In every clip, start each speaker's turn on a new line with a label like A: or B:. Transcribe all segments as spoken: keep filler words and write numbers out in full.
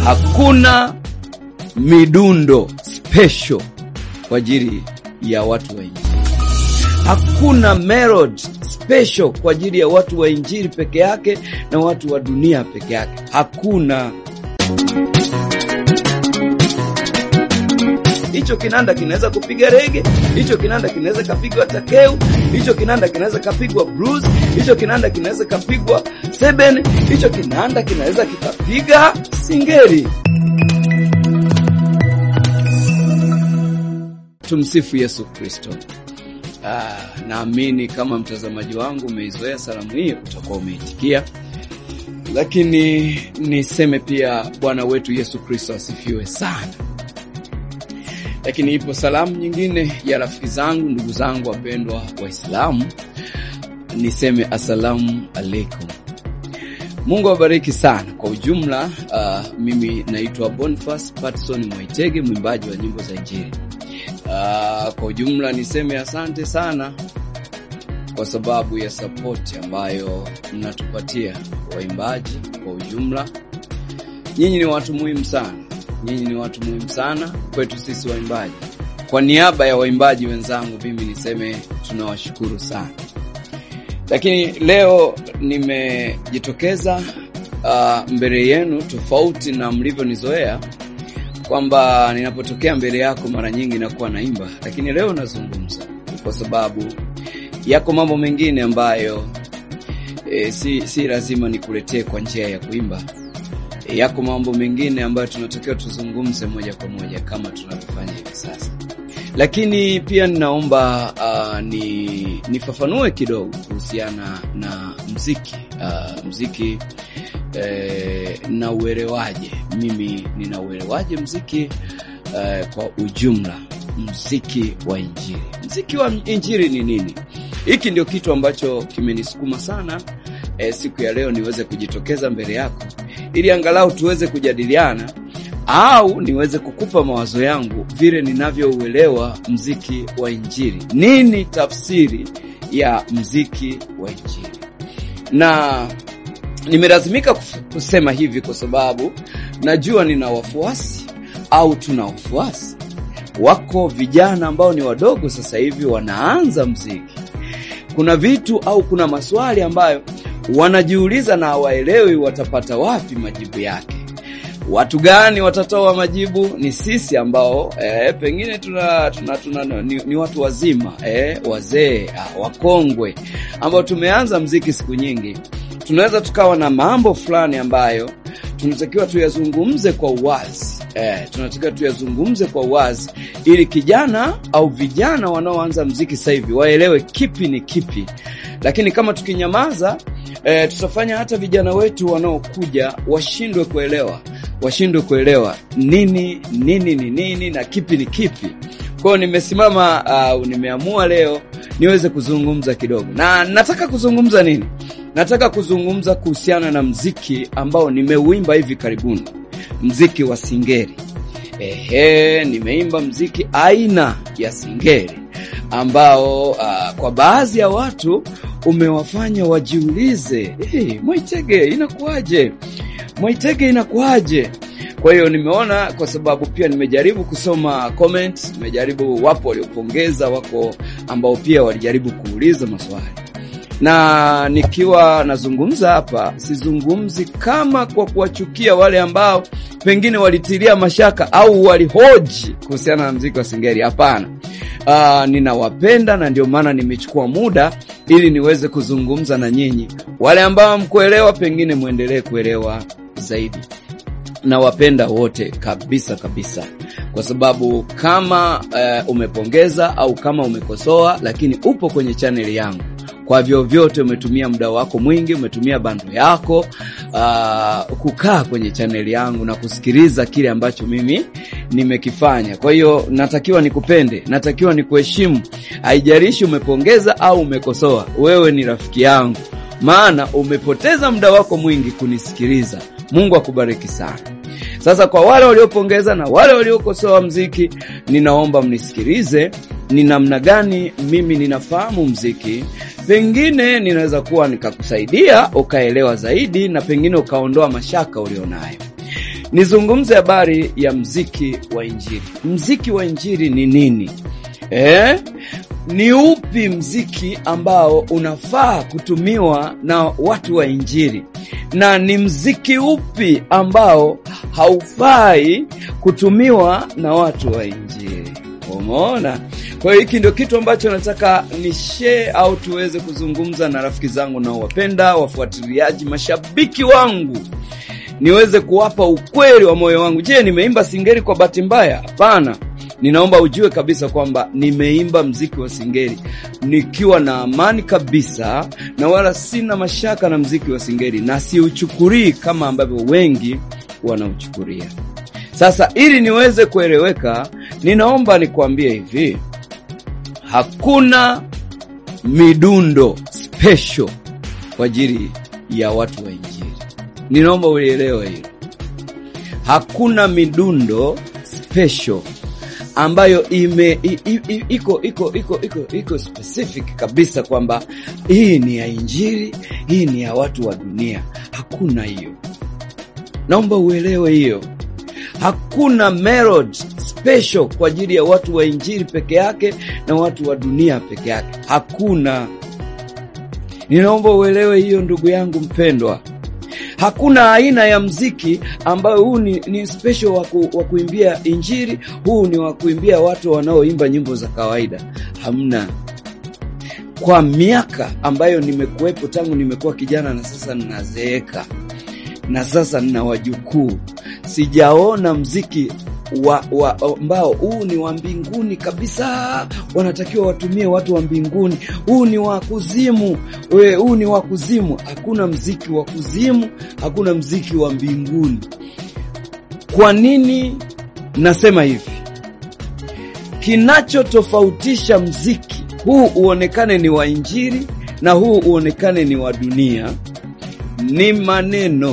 A: Hakuna midundo special kwa ajili ya watu wa Injili. Hakuna melody special kwa ajili ya watu wa Injili peke yake na watu wa dunia peke yake. Hakuna. Hicho kinanda kinaweza kupiga reggae, hicho kinanda kinaweza kapigwa takeu, hicho kinanda kinaweza kapigwa blues, hicho kinanda kinaweza kapigwa seven, hicho kinanda kinaweza kikapiga singeli. Tumsifu Yesu Kristo. Ah, naamini kama mtazamaji wangu umeizoea salamu hii utakuwa umeitikia. Lakini niseme pia Bwana wetu Yesu Kristo asifiwe sana. Lakini ipo salamu nyingine ya rafiki zangu, ndugu zangu wapendwa Waislamu. Niseme asalamu alaikum. Mungu awabariki sana. Kwa ujumla, uh, mimi naitwa Boniface Patson Mwaitege, mwimbaji wa nyimbo za Injili. Uh, kwa ujumla niseme asante sana kwa sababu ya support ambayo mnatupatia waimbaji kwa ujumla. Nyinyi ni watu muhimu sana. Nyinyi ni watu muhimu sana kwetu sisi waimbaji. Kwa niaba ya waimbaji wenzangu mimi niseme tunawashukuru sana. Lakini leo nimejitokeza uh, mbele yenu tofauti na mlivyonizoea, kwamba ninapotokea mbele yako mara nyingi nakuwa naimba, lakini leo nazungumza kwa sababu yako mambo mengine ambayo e, si si lazima nikuletee kwa njia ya kuimba. E, yako mambo mengine ambayo tunatakiwa tuzungumze moja kwa moja kama tunavyofanya hivi sasa. Lakini pia ninaomba uh, ni nifafanue kidogo kuhusiana na muziki. Uh, muziki eh, na uelewaje. Mimi nina uelewaje muziki eh, kwa ujumla, muziki wa Injili. Muziki wa Injili ni nini? Hiki ndio kitu ambacho kimenisukuma sana eh, siku ya leo niweze kujitokeza mbele yako ili angalau tuweze kujadiliana au niweze kukupa mawazo yangu vile ninavyouelewa muziki wa Injili. Nini tafsiri ya muziki wa Injili? Na nimelazimika kusema hivi kwa sababu najua nina wafuasi au tuna wafuasi. Wako vijana ambao ni wadogo sasa hivi wanaanza muziki. Kuna vitu au kuna maswali ambayo wanajiuliza na hawaelewi watapata wapi majibu yake. Watu gani watatoa majibu? Ni sisi ambao eh, pengine tuna, tuna, tuna ni, ni watu wazima, eh, wazee, wakongwe ambao tumeanza muziki siku nyingi. Tunaweza tukawa na mambo fulani ambayo tunatakiwa tuyazungumze kwa uwazi. Eh, tunatakiwa tuyazungumze kwa uwazi ili kijana au vijana wanaoanza muziki sasa hivi waelewe kipi ni kipi. Lakini kama tukinyamaza, eh, tutafanya hata vijana wetu wanaokuja washindwe kuelewa, washindwe kuelewa nini nini ni nini na kipi ni kipi. Kwa hiyo nimesimama au uh, nimeamua leo niweze kuzungumza kidogo. Na nataka kuzungumza nini? Nataka kuzungumza kuhusiana na muziki ambao nimeuimba hivi karibuni. Muziki wa singeli. Ehe, nimeimba muziki aina ya singeli ambao uh, kwa baadhi ya watu umewafanya wajiulize, hey, Mwaitege inakuaje? Mwaitege inakuaje? Kwa hiyo nimeona, kwa sababu pia nimejaribu kusoma comments, nimejaribu, wapo waliopongeza, wako ambao pia walijaribu kuuliza maswali. Na nikiwa nazungumza hapa, sizungumzi kama kwa kuwachukia wale ambao pengine walitilia mashaka au walihoji kuhusiana na muziki wa singeli. Hapana. Uh, ninawapenda na ndio maana nimechukua muda ili niweze kuzungumza na nyinyi. Wale ambao mkuelewa pengine muendelee kuelewa zaidi. Na wapenda wote kabisa kabisa. Kwa sababu kama uh, umepongeza au kama umekosoa lakini upo kwenye channel yangu, kwa vyovyote umetumia muda wako mwingi, umetumia bando yako uh, kukaa kwenye channel yangu na kusikiliza kile ambacho mimi nimekifanya. Kwa hiyo natakiwa nikupende, natakiwa nikuheshimu. Haijalishi umepongeza au umekosoa, wewe ni rafiki yangu, maana umepoteza muda wako mwingi kunisikiliza. Mungu akubariki sana. Sasa kwa wale waliopongeza na wale waliokosoa muziki, ninaomba mnisikilize ni namna gani mimi ninafahamu muziki. Pengine ninaweza kuwa nikakusaidia ukaelewa zaidi na pengine ukaondoa mashaka ulionayo. nizungumze habari ya mziki wa injili. Mziki wa injili ni nini? Eh? Ni upi mziki ambao unafaa kutumiwa na watu wa injili? Na ni mziki upi ambao haufai kutumiwa na watu wa injili? Umeona? Kwa hiyo hiki ndio kitu ambacho nataka ni share au tuweze kuzungumza na rafiki zangu na wapenda, wafuatiliaji, mashabiki wangu. Niweze kuwapa ukweli wa moyo wangu. Je, nimeimba singeli kwa bahati mbaya? Hapana. Ninaomba ujue kabisa kwamba nimeimba mziki wa singeli nikiwa na amani kabisa, na wala sina mashaka na mziki wa singeli, na siuchukurii kama ambavyo wengi wanauchukulia. Sasa ili niweze kueleweka, ninaomba nikwambie hivi, hakuna midundo special kwa ajili ya watu wa injili. Ninaomba uelewe hilo. Hakuna midundo special ambayo ime i, i, i, iko iko iko iko iko specific kabisa kwamba hii ni ya injili, hii ni ya watu wa dunia. Hakuna hiyo. Naomba uelewe hiyo. Hakuna melody special kwa ajili ya watu wa injili peke yake na watu wa dunia peke yake. Hakuna. Ninaomba uelewe hiyo, ndugu yangu mpendwa. Hakuna aina ya mziki ambayo huu ni, ni special wa waku, kuimbia injili, huu ni wa kuimbia watu wanaoimba nyimbo za kawaida. Hamna. Kwa miaka ambayo nimekuwepo tangu nimekuwa kijana na sasa ninazeeka, na sasa nina wajukuu, sijaona mziki wa, wa ambao huu ni wa mbinguni kabisa, wanatakiwa watumie watu wa mbinguni, huu ni wa kuzimu, we, huu ni wa kuzimu. Hakuna mziki wa kuzimu, hakuna mziki wa mbinguni. Kwa nini nasema hivi? Kinachotofautisha mziki huu uonekane ni wa injili na huu uonekane ni wa dunia ni maneno.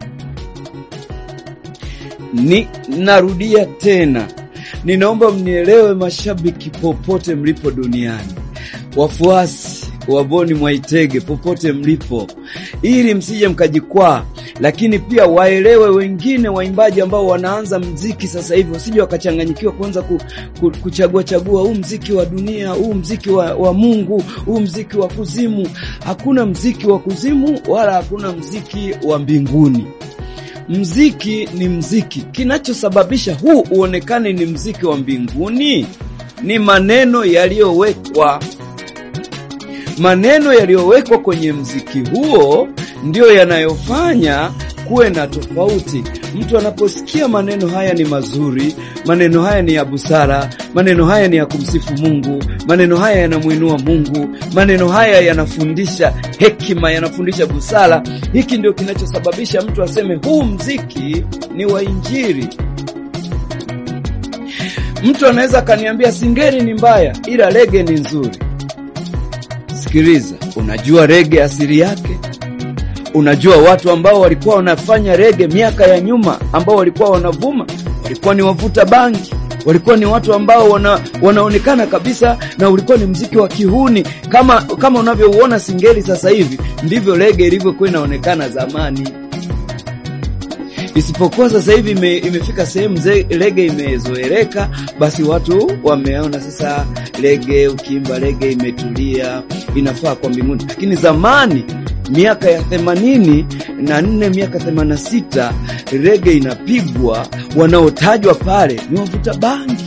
A: Ni narudia tena, ninaomba mnielewe mashabiki popote mlipo duniani, wafuasi wa Boni Mwaitege popote mlipo, ili msije mkajikwaa. Lakini pia waelewe wengine waimbaji ambao wanaanza mziki sasa hivi, wasije wakachanganyikiwa kuanza ku, ku, kuchagua chagua huu mziki wa dunia, huu mziki wa, wa Mungu, huu mziki wa kuzimu. Hakuna mziki wa kuzimu wala hakuna mziki wa mbinguni. Mziki ni mziki. Kinachosababisha huu uonekane ni mziki wa mbinguni ni maneno yaliyowekwa. Maneno yaliyowekwa kwenye mziki huo ndio yanayofanya kuwe na tofauti. Mtu anaposikia maneno haya ni mazuri, maneno haya ni ya busara, maneno haya ni ya kumsifu Mungu, maneno haya yanamuinua Mungu, maneno haya yanafundisha hekima, yanafundisha busara, hiki ndio kinachosababisha mtu aseme huu mziki ni wa injili. Mtu anaweza kaniambia singeli ni mbaya ila reggae ni nzuri. Sikiliza, unajua reggae asili yake? Unajua watu ambao walikuwa wanafanya reggae miaka ya nyuma ambao walikuwa wanavuma, walikuwa ni wavuta bangi, walikuwa ni watu ambao wana, wanaonekana kabisa, na ulikuwa ni mziki wa kihuni. Kama kama unavyouona singeli sasa hivi, ndivyo reggae ilivyokuwa inaonekana zamani. Isipokuwa sasa hivi ime, imefika sehemu reggae imezoeleka, basi watu wameona sasa reggae, ukiimba reggae imetulia, inafaa kwa mbinguni. Lakini zamani miaka ya themanini na nne, miaka themanini na sita, reggae inapigwa, wanaotajwa pale ni wavuta bangi.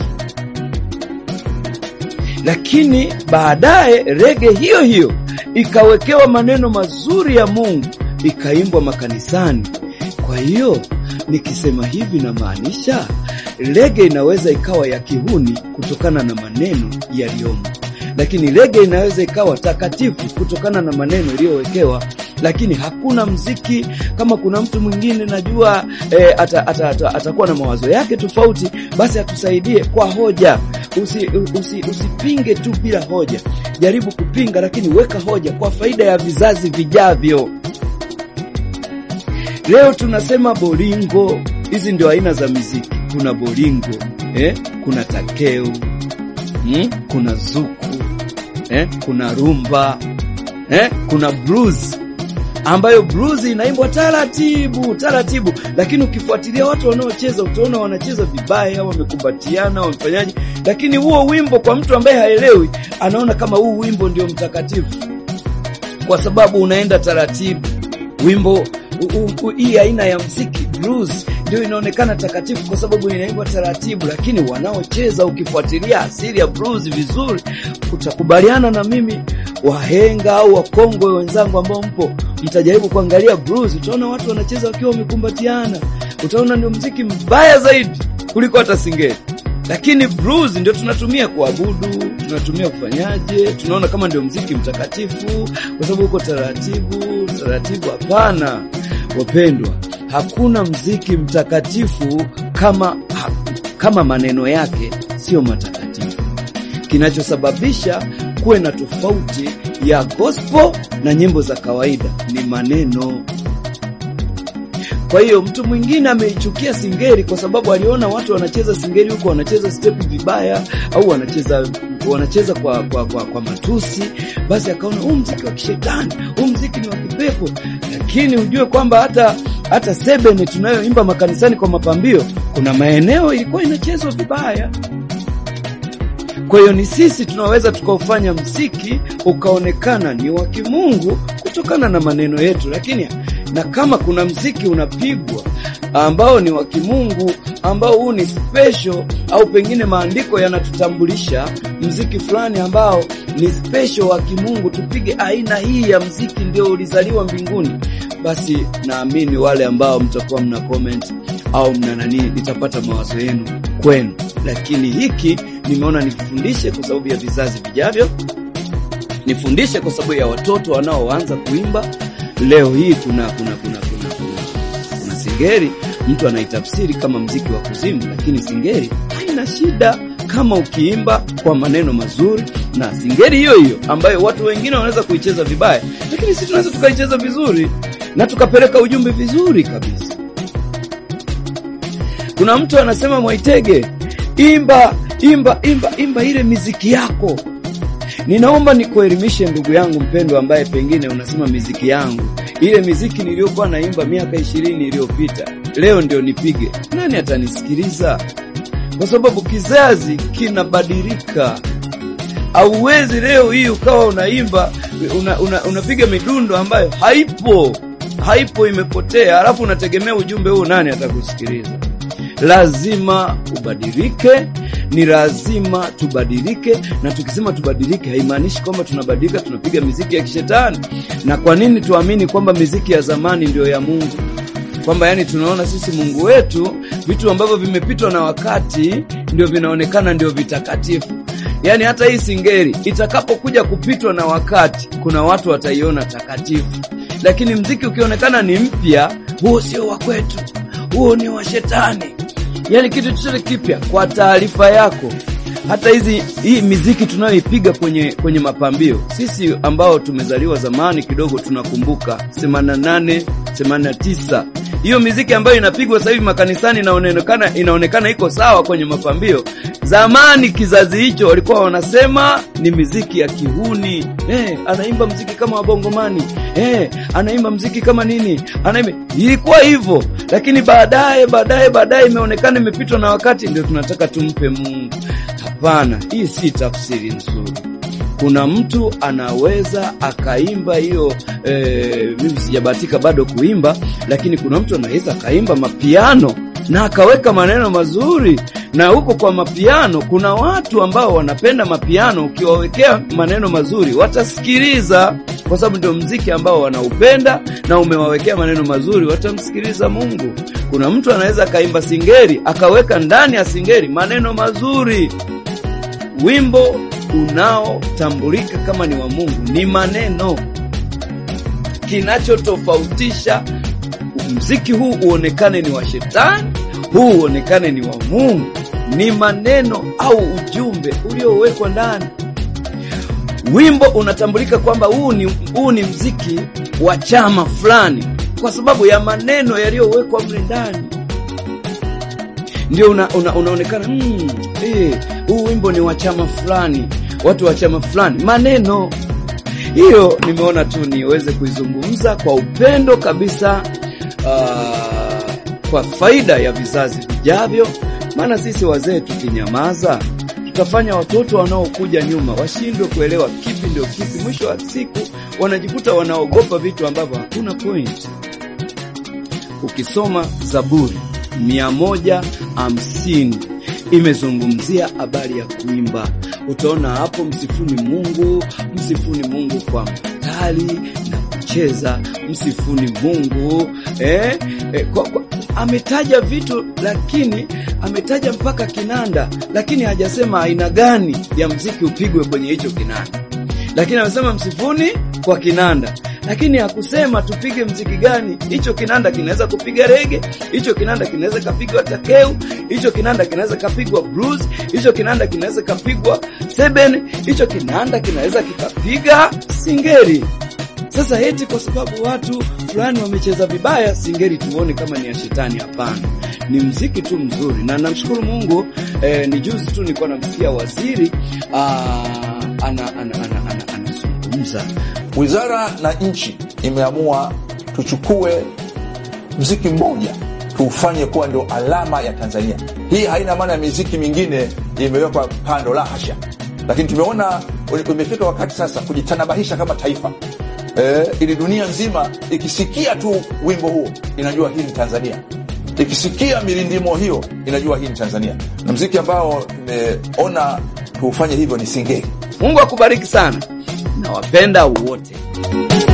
A: Lakini baadaye reggae hiyo hiyo ikawekewa maneno mazuri ya Mungu, ikaimbwa makanisani. Kwa hiyo nikisema hivi na maanisha reggae inaweza ikawa ya kihuni kutokana na maneno yaliyomo, lakini reggae inaweza ikawa takatifu kutokana na maneno yaliyowekewa. Lakini hakuna mziki, kama kuna mtu mwingine najua e, ata, ata, ata, atakuwa na mawazo yake tofauti, basi atusaidie kwa hoja. Usi, usi, usipinge tu bila hoja. Jaribu kupinga, lakini weka hoja kwa faida ya vizazi vijavyo. Leo tunasema bolingo. Hizi ndio aina za muziki. Kuna bolingo, eh, kuna takeu, hmm? kuna zuku, eh, kuna rumba, eh, kuna blues. ambayo blues inaimbwa taratibu taratibu, lakini ukifuatilia watu wanaocheza utaona wanacheza vibaya, wamekumbatiana, wamefanyaje. Lakini huo wimbo kwa mtu ambaye haelewi anaona kama huu wimbo ndio mtakatifu, kwa sababu unaenda taratibu. Wimbo hii aina ya muziki blues ndio inaonekana takatifu kwa sababu inaimbwa taratibu, lakini wanaocheza, ukifuatilia asili ya blues vizuri, utakubaliana na mimi, wahenga au wakongwe wenzangu ambao mpo, mtajaribu kuangalia blues, utaona watu wanacheza wakiwa wamekumbatiana, utaona ndio muziki mbaya zaidi kuliko hata singeli. Lakini blues ndio tunatumia kuabudu, tunatumia kufanyaje, tunaona kama ndio muziki mtakatifu kwa sababu uko taratibu taratibu. Hapana wapendwa, hakuna muziki mtakatifu kama ha, kama maneno yake sio matakatifu. Kinachosababisha kuwe na tofauti ya gospel na nyimbo za kawaida ni maneno. Kwa hiyo mtu mwingine ameichukia singeli kwa sababu aliona watu wanacheza singeli huko wanacheza step vibaya au wanacheza wanacheza kwa kwa kwa, kwa matusi, basi akaona huu muziki wa kishetani, huu muziki ni wa kipepo. Lakini ujue kwamba hata hata sebene tunayoimba makanisani kwa mapambio, kuna maeneo ilikuwa inachezwa vibaya. Kwa hiyo ni sisi tunaweza tukaufanya muziki ukaonekana ni wa kimungu kutokana na maneno yetu. Lakini na kama kuna muziki unapigwa ambao ni wa kimungu, ambao huu ni special, au pengine maandiko yanatutambulisha muziki fulani ambao ni special wa kimungu, tupige aina hii ya muziki ndio ulizaliwa mbinguni, basi naamini wale ambao mtakuwa mna comment au mna nani, nitapata mawazo yenu kwenu. Lakini hiki nimeona nikifundishe kwa sababu ya vizazi vijavyo, nifundishe kwa sababu ya watoto wanaoanza kuimba. Leo hii kuna kuna kuna kuna kuna, kuna singeli mtu anaitafsiri kama muziki wa kuzimu, lakini singeli haina shida kama ukiimba kwa maneno mazuri. Na singeli hiyo hiyo ambayo watu wengine wanaweza kuicheza vibaya, lakini sisi tunaweza tukaicheza vizuri na tukapeleka ujumbe vizuri kabisa. Kuna mtu anasema, Mwaitege, imba imba imba imba ile miziki yako. Ninaomba nikuelimishe ndugu yangu mpendwa ambaye pengine unasema miziki yangu, ile miziki niliyokuwa naimba miaka ishirini iliyopita, leo ndio nipige, nani atanisikiliza? Kwa sababu kizazi kinabadilika. Hauwezi leo hii ukawa unaimba una, una, unapiga midundo ambayo haipo haipo imepotea, alafu unategemea ujumbe huu nani atakusikiliza? Lazima ubadilike, ni lazima tubadilike. Na tukisema tubadilike haimaanishi kwamba tunabadilika tunapiga miziki ya kishetani. Na kwa nini tuamini kwamba miziki ya zamani ndio ya Mungu? Kwamba yani tunaona sisi Mungu wetu vitu ambavyo vimepitwa na wakati ndio vinaonekana ndio vitakatifu. Yani hata hii singeli itakapokuja kupitwa na wakati, kuna watu wataiona takatifu. Lakini mziki ukionekana ni mpya, huo sio wa kwetu, huo ni wa shetani. Yani kitu chochote kipya. Kwa taarifa yako, hata hizi hii miziki tunayoipiga kwenye kwenye mapambio, sisi ambao tumezaliwa zamani kidogo tunakumbuka themanini na nane themanini na tisa, hiyo miziki ambayo inapigwa sasa hivi makanisani inaonekana inaonekana iko sawa kwenye mapambio. Zamani kizazi hicho walikuwa wanasema ni miziki ya kihuni. Eh, anaimba muziki kama wabongomani. Eh, anaimba muziki kama nini? Anaimba. Ilikuwa hivyo. Lakini baadaye baadaye baadaye imeonekana imepitwa na wakati, ndio tunataka tumpe Mungu. Hapana, hii si tafsiri nzuri. Kuna mtu anaweza akaimba hiyo eh, mimi sijabahatika bado kuimba, lakini kuna mtu anaweza akaimba mapiano na akaweka maneno mazuri. Na huko kwa mapiano kuna watu ambao wanapenda mapiano, ukiwawekea maneno mazuri watasikiliza, kwa sababu ndio muziki ambao wanaupenda, na umewawekea maneno mazuri watamsikiliza Mungu. Kuna mtu anaweza kaimba singeli akaweka ndani ya singeli maneno mazuri. Wimbo unaotambulika kama ni wa Mungu ni maneno. Kinachotofautisha muziki huu uonekane ni wa shetani, huu uonekane ni wa Mungu, ni maneno au ujumbe uliowekwa ndani. Wimbo unatambulika kwamba huu ni huu ni muziki wa chama fulani kwa sababu ya maneno yaliyowekwa mle ndani. Ndio una, una, unaonekana mm, eh huu wimbo ni wa chama fulani, watu wa chama fulani. Maneno Hiyo nimeona tu niweze kuizungumza kwa upendo kabisa, uh, kwa faida ya vizazi vijavyo. Maana sisi wazee tukinyamaza, tutafanya watoto wanaokuja nyuma washindwe kuelewa kipi ndio kipi. Mwisho wa siku wanajikuta wanaogopa vitu ambavyo hakuna point. Ukisoma Zaburi mia moja hamsini imezungumzia habari ya kuimba. Utaona hapo, msifuni Mungu, msifuni Mungu kwa mtali na kucheza, msifuni Mungu eh, eh kwa, kwa, ametaja vitu, lakini ametaja mpaka kinanda, lakini hajasema aina gani ya mziki upigwe kwenye hicho kinanda. Lakini amesema msifuni kwa kinanda, lakini hakusema tupige mziki gani. Hicho kinanda kinaweza kupiga rege, hicho kinanda kinaweza kapigwa takeu, hicho kinanda kinaweza kapigwa blues, hicho kinanda kinaweza kapigwa seven, hicho kinanda kinaweza kikapiga singeri. Sasa eti kwa sababu watu fulani wamecheza vibaya singeri tuone kama ni ya shetani? Hapana, ni mziki tu mzuri. Na namshukuru Mungu, eh, ni juzi tu nilikuwa namsikia waziri aa, ana ana ana anazungumza ana,
B: wizara na nchi imeamua tuchukue mziki mmoja tuufanye kuwa ndio alama ya Tanzania. Hii haina maana ya miziki mingine imewekwa kando, la hasha. Lakini tumeona umefika wakati sasa kujitanabahisha kama taifa. Eh, ili dunia nzima ikisikia tu wimbo huo inajua hii ni Tanzania. Ikisikia milindimo hiyo inajua hii ni Tanzania. Na mziki ambao tumeona tuufanye hivyo ni singeli.
A: Mungu akubariki sana. Nawapenda wote.